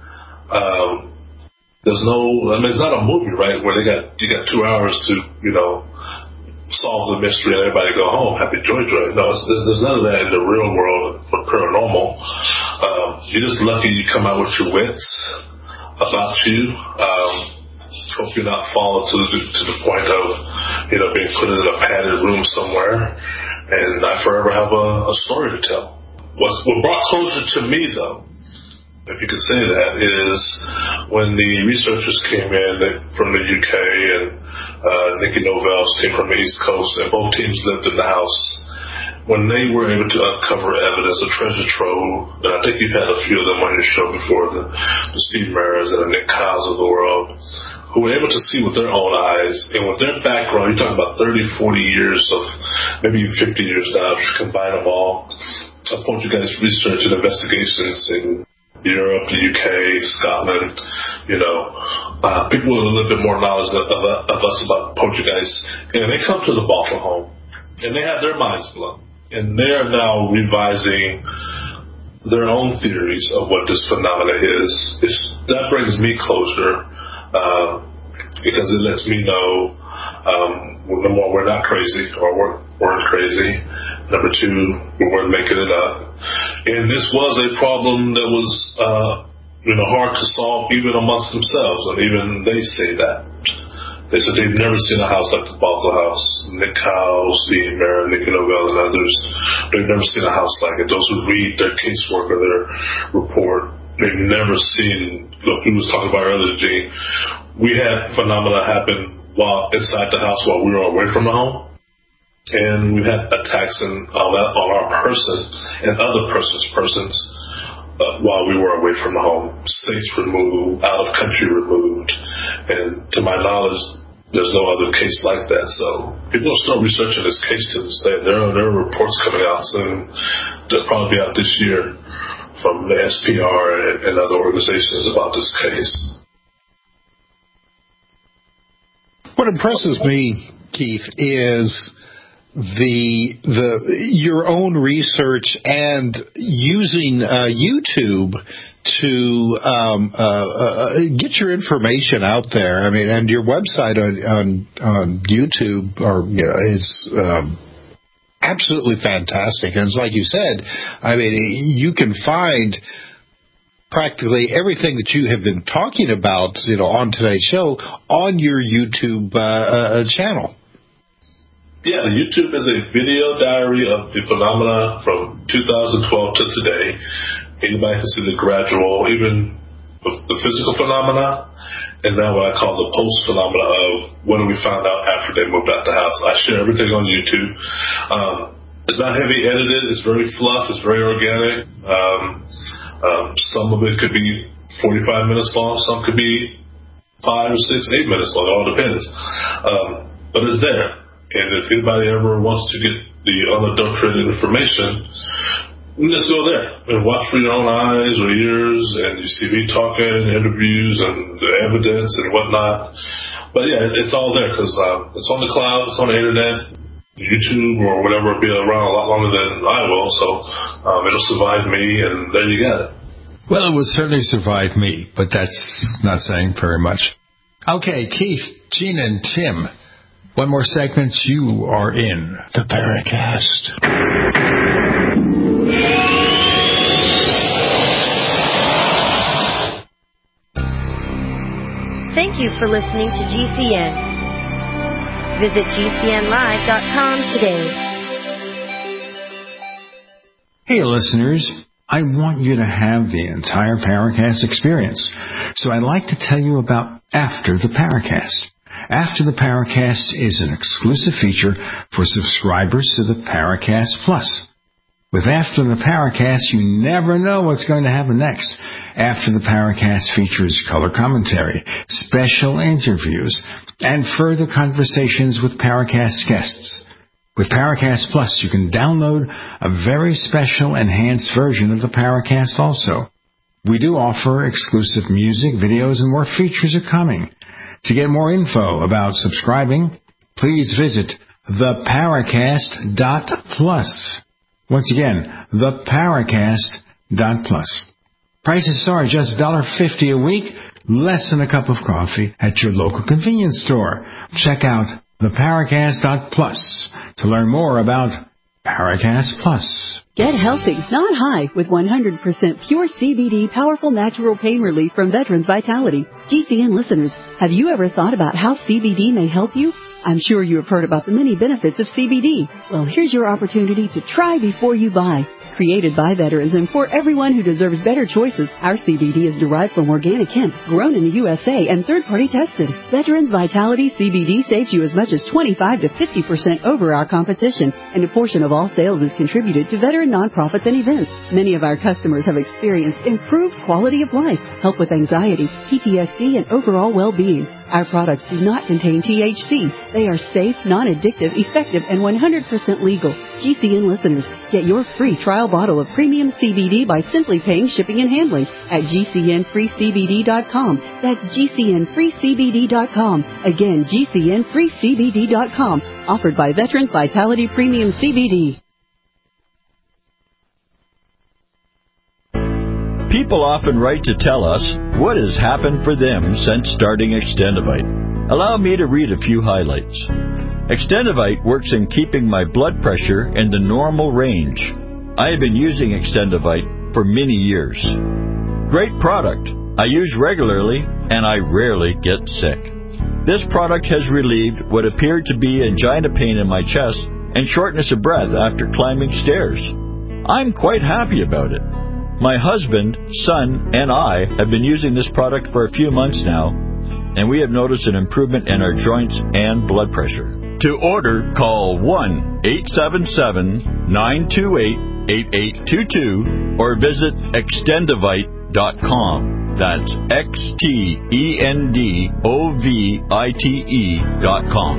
[SPEAKER 5] Um, There's no, I mean, it's not a movie, right, where they got, you got two hours to, you know, solve the mystery and everybody go home, happy joy joy. No, it's, there's, there's none of that in the real world for paranormal. Um, you're just lucky you come out with your wits about you. Um, hope you're not falling to the, to the point of, you know, being put in a padded room somewhere and not forever have a, a story to tell. What's, what brought closure to me, though, if you could say that, is when the researchers came in from the U K and uh, Nikki Novell's team from the East Coast, and both teams lived in the house. When they were able to uncover evidence, a treasure trove, and I think you've had a few of them on your show before, the, the Steve Maras and the Nick Kyles of the world, who were able to see with their own eyes, and with their background, you're talking about thirty, forty years of, maybe even fifty years now, if you combine them all, upon you guys' research and investigations in Europe, the U K, Scotland, you know, uh, people with a little bit more knowledge of, of, of us about poltergeists, and they come to the Bothell home, and they have their minds blown, and they are now revising their own theories of what this phenomena is. It's, that brings me closure, uh, because it lets me know, um, number one, we're not crazy, or we're, weren't crazy. Number two, we weren't making it up. And this was a problem that was, uh, you know, hard to solve even amongst themselves, and even they say that. They said they've never seen a house like the Bothell house. Nick Kyles, Steve Mara, Nikki Novell, and others, they've never seen a house like it. Those who read their casework or their report, they've never seen. Look, we was talking about earlier, Gene. We had phenomena happen while inside the house while we were away from the home, and we had attacks in, on, that, on our person and other persons' persons uh, while we were away from the home. States removed, out of country removed, and to my knowledge, there's no other case like that. So people are still researching this case to this day. There are, there are reports coming out soon. They'll probably be out this year from the S P R and, and other organizations about this case.
[SPEAKER 6] What impresses me, Keith, is the the your own research and using uh, YouTube to um, uh, uh, get your information out there. I mean, and your website on on, on YouTube or you know, is um, absolutely fantastic. And it's like you said, I mean, you can find practically everything that you have been talking about, you know, on today's show on your YouTube uh, uh, channel.
[SPEAKER 5] Yeah, YouTube is a video diary of the phenomena from two thousand twelve to today. Anybody can see the gradual, even the physical phenomena, and now what I call the post phenomena of what we found out after they moved out the house. I share everything on YouTube. Um, it's not heavy edited. It's very fluff. It's very organic. Um, um, some of it could be forty-five minutes long. Some could be five or six, eight minutes long. It all depends. Um, but it's there. And if anybody ever wants to get the unadulterated information, just go there and watch for your own eyes or ears, and you see me talking, interviews, and the evidence and whatnot. But yeah, it's all there because um, it's on the cloud, it's on the internet. YouTube or whatever will be around a lot longer than I will, so um, it'll survive me, and there you got it.
[SPEAKER 4] Well, it would certainly survive me, but that's not saying very much. Okay, Keith, Gene, and Tim. One more segment, you are in the Paracast.
[SPEAKER 12] Thank you for listening to G C N. Visit G C N live dot com today.
[SPEAKER 7] Hey, listeners. I want you to have the entire Paracast experience. So I'd like to tell you about After the Paracast. After the Paracast is an exclusive feature for subscribers to the Paracast Plus. With After the Paracast, you never know what's going to happen next. After the Paracast features color commentary, special interviews, and further conversations with Paracast guests. With Paracast Plus, you can download a very special enhanced version of the Paracast also. We do offer exclusive music, videos, and more features are coming. To get more info about subscribing, please visit the paracast dot plus. Once again, the paracast dot plus. Prices start just one dollar fifty a week, less than a cup of coffee at your local convenience store. Check out the paracast dot plus to learn more about Paracast Plus.
[SPEAKER 17] Get healthy, not high, with one hundred percent pure C B D powerful natural pain relief from Veterans Vitality. G C N listeners, have you ever thought about how C B D may help you? I'm sure you have heard about the many benefits of C B D. Well, here's your opportunity to try before you buy. Created by veterans and for everyone who deserves better choices, our C B D is derived from organic hemp, grown in the U S A and third-party tested. Veterans Vitality C B D saves you as much as twenty-five to fifty percent over our competition, and a portion of all sales is contributed to veteran nonprofits and events. Many of our customers have experienced improved quality of life, help with anxiety, P T S D, and overall well-being. Our products do not contain T H C. They are safe, non-addictive, effective, and one hundred percent legal. G C N listeners, get your free trial bottle of premium C B D by simply paying shipping and handling at G C N free C B D dot com. That's G C N free C B D dot com. Again, G C N free C B D dot com. Offered by Veterans Vitality Premium C B D.
[SPEAKER 18] People often write to tell us what has happened for them since starting Extendivite. Allow me to read a few highlights. Extendivite works in keeping my blood pressure in the normal range. I have been using Extendivite for many years. Great product. I use regularly and I rarely get sick. This product has relieved what appeared to be angina pain in my chest and shortness of breath after climbing stairs. I'm quite happy about it. My husband, son, and I have been using this product for a few months now, and we have noticed an improvement in our joints and blood pressure. To order, call one eight seven seven, nine two eight, eight eight two two or visit extendovite dot com. That's X T E N D O V I T E dot com.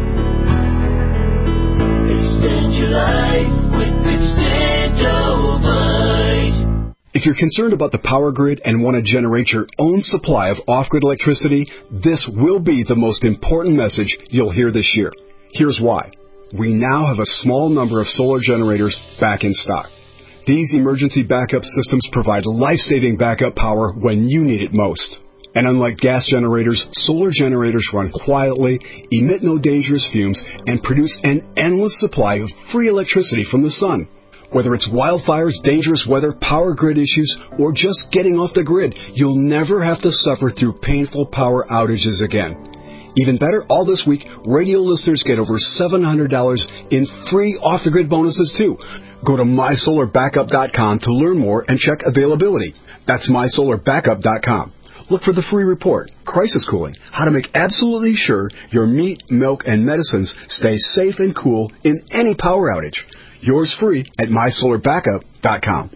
[SPEAKER 19] Extend your life with Extendovite.
[SPEAKER 20] If you're concerned about the power grid and want to generate your own supply of off-grid electricity, this will be the most important message you'll hear this year. Here's why. We now have a small number of solar generators back in stock. These emergency backup systems provide life-saving backup power when you need it most. And unlike gas generators, solar generators run quietly, emit no dangerous fumes, and produce an endless supply of free electricity from the sun. Whether it's wildfires, dangerous weather, power grid issues, or just getting off the grid, you'll never have to suffer through painful power outages again. Even better, all this week, radio listeners get over seven hundred dollars in free off-the-grid bonuses, too. Go to my solar backup dot com to learn more and check availability. That's my solar backup dot com. Look for the free report, Crisis Cooling, how to make absolutely sure your meat, milk, and medicines stay safe and cool in any power outage. Yours free at my solar backup dot com.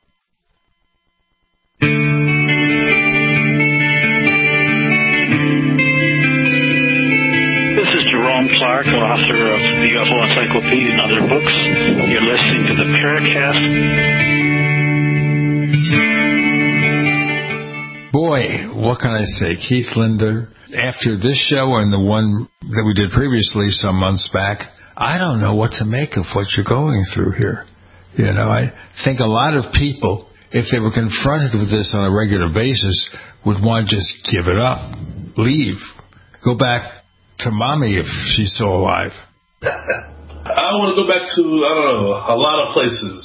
[SPEAKER 16] This is Jerome Clark, author of the U F O Encyclopedia and other books. You're listening to the Paracast.
[SPEAKER 4] Boy, what can I say? Keith Linder, after this show and the one that we did previously some months back, I don't know what to make of what you're going through here. You know, I think a lot of people, if they were confronted with this on a regular basis, would want to just give it up, leave, go back to mommy if she's still alive.
[SPEAKER 5] I want to go back to, I don't know, a lot of places.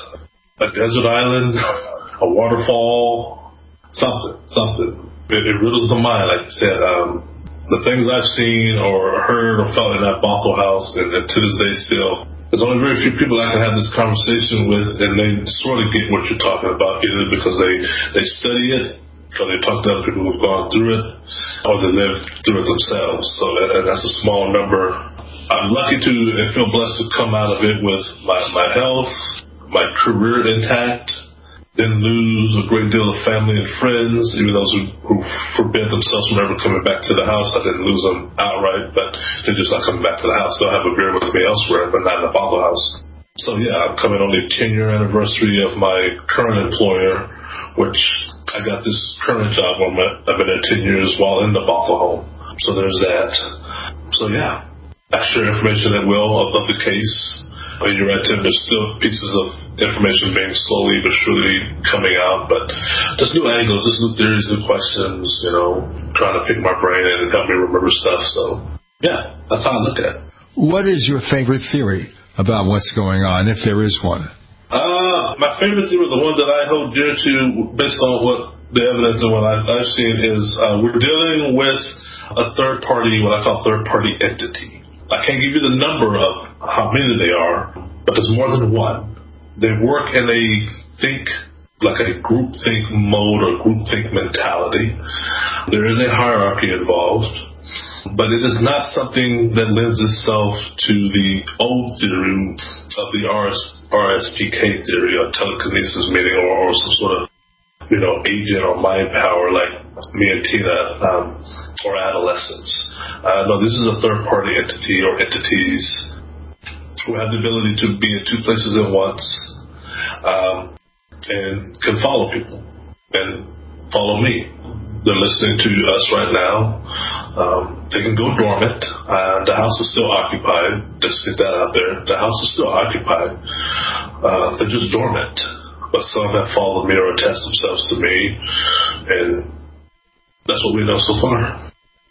[SPEAKER 5] A desert island, a waterfall, something, something. It, it riddles the mind, like you said. Um, the things I've seen or heard or felt in that Bothell house, and, and to this day still, there's only very few people I can have this conversation with, and they sort of get what you're talking about, either because they, they study it, or they talk to other people who've gone through it, or they live through it themselves. So that, that's a small number. I'm lucky to and feel blessed to come out of it with my, my health, my career intact. Didn't lose a great deal of family and friends, even those who, who forbid themselves from ever coming back to the house. I didn't lose them outright, but they're just not coming back to the house. They'll have a beer with me elsewhere, but not in the Bothell house. So yeah, I'm coming on the ten-year anniversary of my current employer, which I got this current job where I've been there ten years while in the Bothell home. So there's that. So yeah, I share information at will of, of the case. I mean, you're right, Tim, there's still pieces of information being slowly but surely coming out, but there's new angles, there's new theories, new questions, you know, trying to pick my brain and help me remember stuff. So, yeah, that's how I look at it.
[SPEAKER 4] What is your favorite theory about what's going on, if there is one?
[SPEAKER 5] Uh, my favorite theory, the one that I hold dear to, based on what the evidence and what I've, I've seen, is uh, we're dealing with a third party, what I call third party entity. I can't give you the number of how many they are, but there's more than one. They work in a think, like a group think mode or group think mentality. There is a hierarchy involved, but it is not something that lends itself to the old theory of the R S P K theory, or telekinesis meaning, or, or some sort of, you know, agent or mind power like me and Tina, um, or adolescence. Uh, no, this is a third-party entity or entities who have the ability to be in two places at once, um, and can follow people and follow me. They're listening to us right now. Um, they can go dormant. Uh, the house is still occupied. Just get that out there. The house is still occupied. Uh, they're just dormant. But some have followed me or attached themselves to me, and that's what we know so far.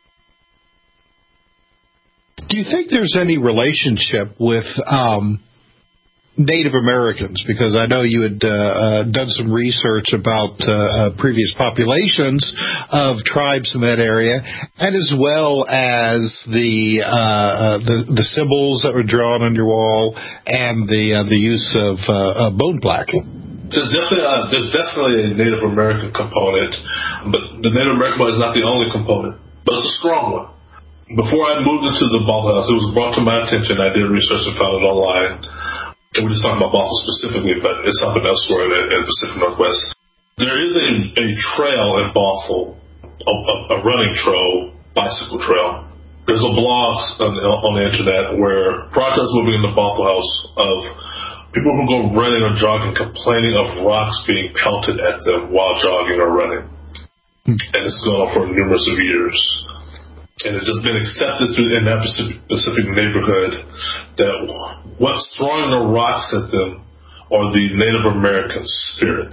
[SPEAKER 6] Do you think there's any relationship with um, Native Americans? Because I know you had uh, uh, done some research about uh, uh, previous populations of tribes in that area, and as well as the uh, the, the symbols that were drawn on your wall and the uh, the use of uh, uh, bone blacking.
[SPEAKER 5] There's definitely a, there's definitely a Native American component, but the Native American is not the only component, but it's a strong one. Before I moved into the Bothell House, it was brought to my attention. I did research and found it online. And we're just talking about Bothell specifically, but it's happened elsewhere in the Pacific Northwest. There is a, a trail in Bothell, a, a running trail, bicycle trail. There's a blog on, on the internet where prior to us moving into Bothell House of people who go running or jogging complaining of rocks being pelted at them while jogging or running. Hmm. And it's gone on for numerous of years. And it's just been accepted through in that Pacific, Pacific neighborhood that what's throwing the rocks at them are the Native American spirits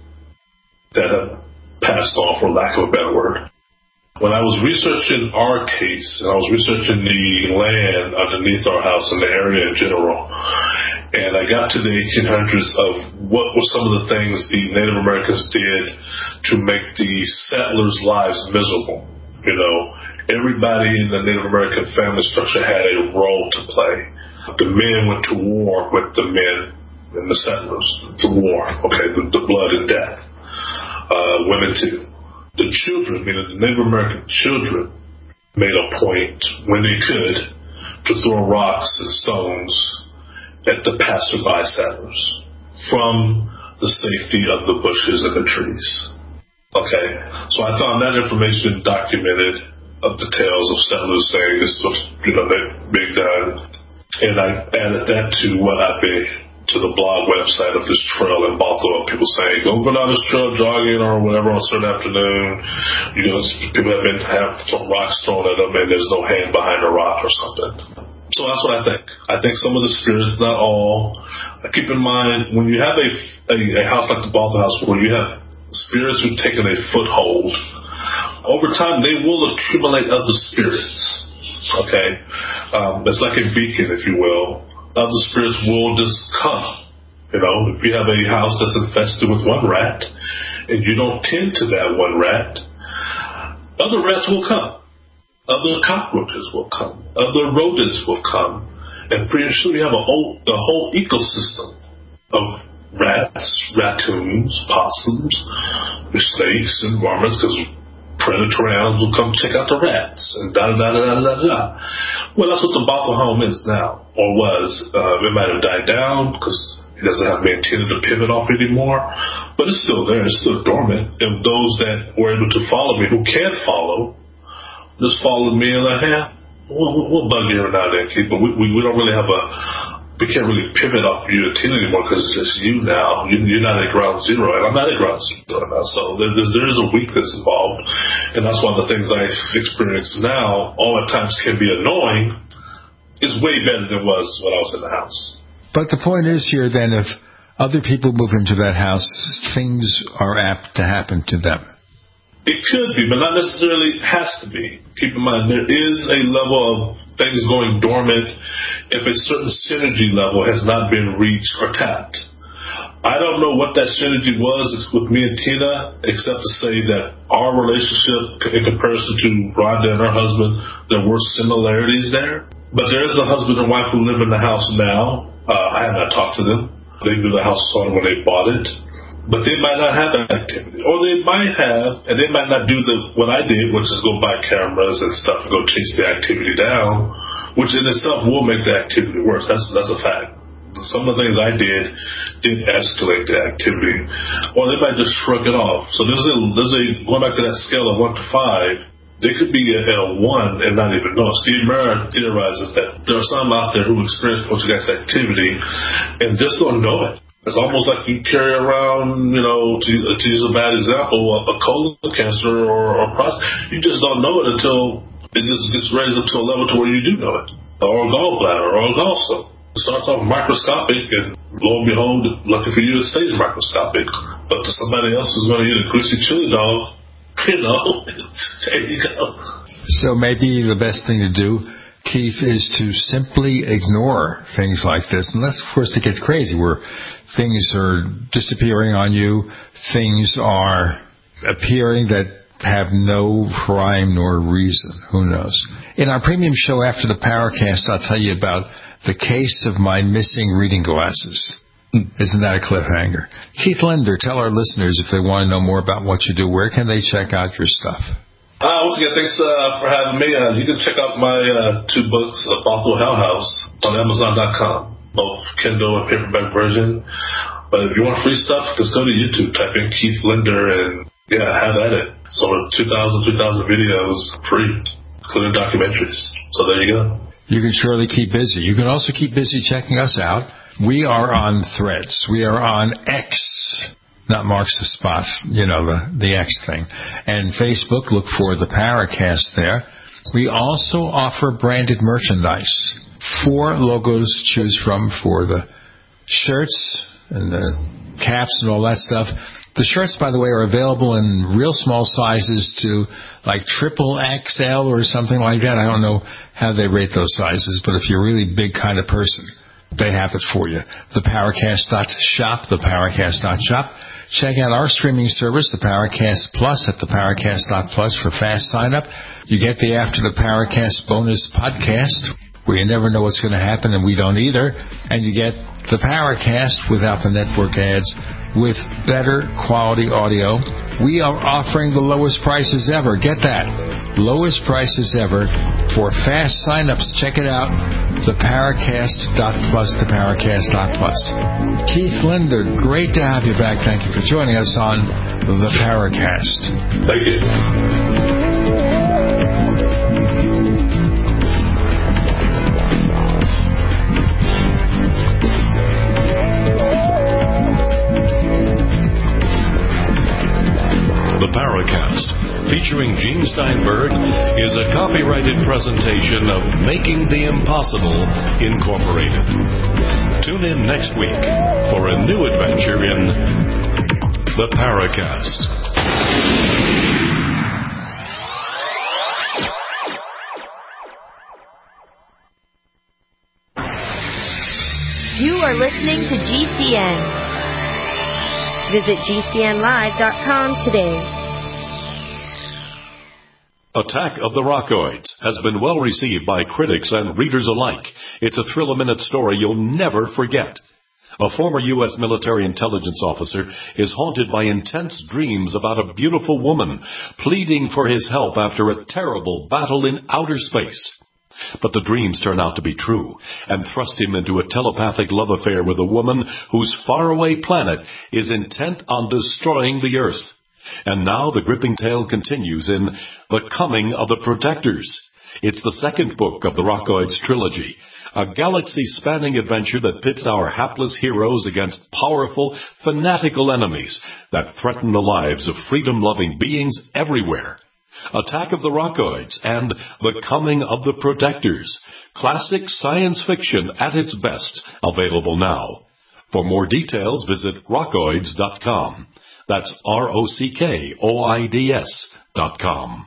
[SPEAKER 5] that have passed on, for lack of a better word. When I was researching our case, and I was researching the land underneath our house and the area in general, and I got to the eighteen hundreds of what were some of the things the Native Americans did to make the settlers' lives miserable. You know, everybody in the Native American family structure had a role to play. The men went to war with the men and the settlers, to war, okay, the, the blood and death. Uh, women too. The children, meaning the Native American children, made a point when they could to throw rocks and stones at the passerby settlers from the safety of the bushes and the trees. Okay, so I found that information documented of the tales of settlers saying this was, you know, being done, and I added that to what I been to the blog website of this trail in Bothell. People saying, go go down this trail jogging or whatever on a certain afternoon. You know, people have been have some rocks thrown at them, and there's no hand behind a rock or something. So that's what I think. I think some of the spirits, not all. Keep in mind, when you have a a, a house like the Bothell House, where you have spirits who've taken a foothold, over time they will accumulate other spirits. Okay, um, it's like a beacon, if you will. Other spirits will just come. You know, if you have a house that's infested with one rat, and you don't tend to that one rat, other rats will come. Other cockroaches will come. Other rodents will come. And pretty soon you have a whole, a whole ecosystem of rats, raccoons, possums, snakes, and varmints, because predatory animals will come check out the rats, and da da da da da da. Well, that's what the Bothell home is now, or was. Uh, it might have died down because it doesn't have an antenna to pivot off anymore, but it's still there. It's still dormant. And those that were able to follow me, who can't follow, just followed me, and like, yeah, we'll, we'll bug you every now and then, Keith, but we, we, we don't really have a. We can't really pivot off your antenna anymore because it's just you now. You, you're not at ground zero, and I'm not at ground zero now. So there, there is a weakness involved, and that's why the things I experience now, all at times can be annoying, is way better than it was when I was in the house.
[SPEAKER 4] But the point is here, then, if other people move into that house, things are apt to happen to them.
[SPEAKER 5] It could be, but not necessarily has to be. Keep in mind, there is a level of things going dormant if a certain synergy level has not been reached or tapped. I don't know what that synergy was with me and Tina, except to say that our relationship, in comparison to Rhonda and her husband, there were similarities there. But there is a husband and wife who live in the house now. Uh, I have not talked to them. They knew the house was on when they bought it. But they might not have activity. Or they might have, and they might not do the what I did, which is go buy cameras and stuff and go chase the activity down, which in itself will make the activity worse. That's that's a fact. Some of the things I did did escalate the activity. Or they might just shrug it off. So there's a, there's a going back to that scale of one to five, they could be at a one and not even know. Steve Merritt theorizes that there are some out there who experience poltergeist activity and just don't know it. It's almost like you carry around, you know, to, to use a bad example, a colon cancer or, or prostate. You just don't know it until it just gets raised up to a level to where you do know it. Or a gallbladder or a gallstone. It starts off microscopic, and lo and behold, lucky for you, it stays microscopic. But to somebody else who's going to eat a greasy chili dog, you know, there you go.
[SPEAKER 4] So maybe the best thing to do, Keith, is to simply ignore things like this, unless, of course, it gets crazy, where things are disappearing on you, things are appearing that have no rhyme nor reason. Who knows? In our premium show after the Paracast, I'll tell you about the case of my missing reading glasses. Isn't that a cliffhanger? Keith Linder, tell our listeners if they want to know more about what you do, where can they check out your stuff?
[SPEAKER 5] Uh, once again, thanks uh, for having me. Uh, you can check out my uh, two books, Apocalypse Hell House, on Amazon dot com, both Kindle and paperback version. But if you want free stuff, just go to YouTube, type in Keith Linder, and yeah, have at it. So two thousand, three thousand videos free, including documentaries. So there you go.
[SPEAKER 4] You can surely keep busy. You can also keep busy checking us out. We are on Threads. We are on X, not Mark's the Spot, you know, the, the X thing. And Facebook, look for the Paracast there. We also offer branded merchandise. Four logos to choose from for the shirts and the caps and all that stuff. The shirts, by the way, are available in real small sizes to like triple X L or something like that. I don't know how they rate those sizes, but if you're a really big kind of person, they have it for you. The Paracast dot shop, the Paracast dot shop. Check out our streaming service, the Paracast Plus, at the Paracast dot plus for fast sign-up. You get the After the Paracast bonus podcast, where you never know what's going to happen, and we don't either. And you get the Paracast without the network ads, with better quality audio. We are offering the lowest prices ever. Get that. Lowest prices ever for fast sign-ups. Check it out. The Paracast dot plus, the Paracast dot plus. Keith Linder, great to have you back. Thank you for joining us on the Paracast.
[SPEAKER 5] Thank you.
[SPEAKER 3] The Paracast, featuring Gene Steinberg, is a copyrighted presentation of Making the Impossible, Incorporated. Tune in next week for a new adventure in The Paracast.
[SPEAKER 12] You are listening to G C N. Visit G C N live dot com today.
[SPEAKER 3] Attack of the Rockoids has been well received by critics and readers alike. It's a thrill-a-minute story you'll never forget. A former U S military intelligence officer is haunted by intense dreams about a beautiful woman pleading for his help after a terrible battle in outer space. But the dreams turn out to be true and thrust him into a telepathic love affair with a woman whose faraway planet is intent on destroying the Earth. And now the gripping tale continues in The Coming of the Protectors. It's the second book of the Rockoids trilogy, a galaxy-spanning adventure that pits our hapless heroes against powerful, fanatical enemies that threaten the lives of freedom-loving beings everywhere. Attack of the Rockoids and The Coming of the Protectors. Classic science fiction at its best. Available now. For more details, visit rockoids dot com. That's R O C K O I D S dot com.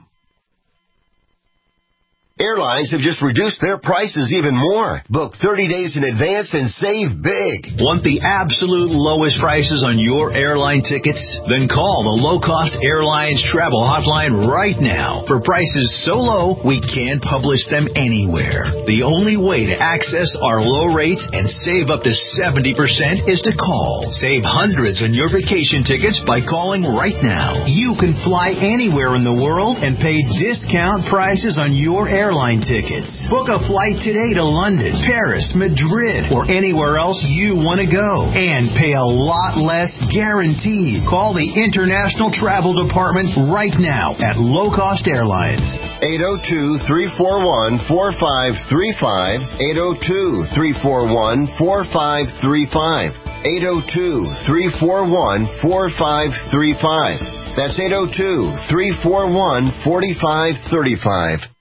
[SPEAKER 9] Airlines have just reduced their prices even more. Book thirty days in advance and save big.
[SPEAKER 8] Want the absolute lowest prices on your airline tickets? Then call the Low Cost Airlines Travel Hotline right now. For prices so low, we can't publish them anywhere. The only way to access our low rates and save up to seventy percent is to call. Save hundreds on your vacation tickets by calling right now. You can fly anywhere in the world and pay discount prices on your airline airline tickets. Book a flight today to London, Paris, Madrid, or anywhere else you want to go. And pay a lot less guaranteed. Call the International Travel Department right now at Low Cost Airlines.
[SPEAKER 9] eight oh two, three four one, four five three five. eight oh two, three four one, four five three five. eight oh two, three four one, four five three five. That's eight oh two, three four one, four five three five.